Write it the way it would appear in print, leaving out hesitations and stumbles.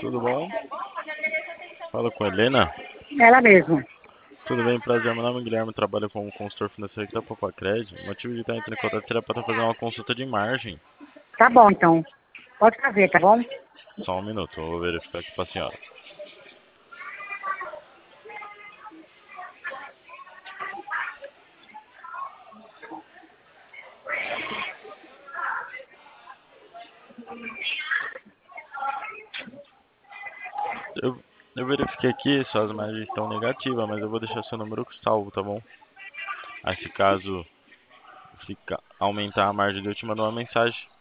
Tudo bom? Fala com a Helena. Ela mesma. Tudo bem, prazer. Meu nome é Guilherme, trabalho como consultor financeiro aqui da Papacred. O motivo de estar entrando em contato seria para estar fazendo uma consulta de margem. Tá bom, então. Pode fazer, tá bom? Só um minuto, eu vou verificar aqui para a senhora. Eu, eu verifiquei aqui, suas margens estão negativas, mas eu vou deixar seu número salvo, tá bom? Aí se caso aumentar a margem, eu te mando uma mensagem.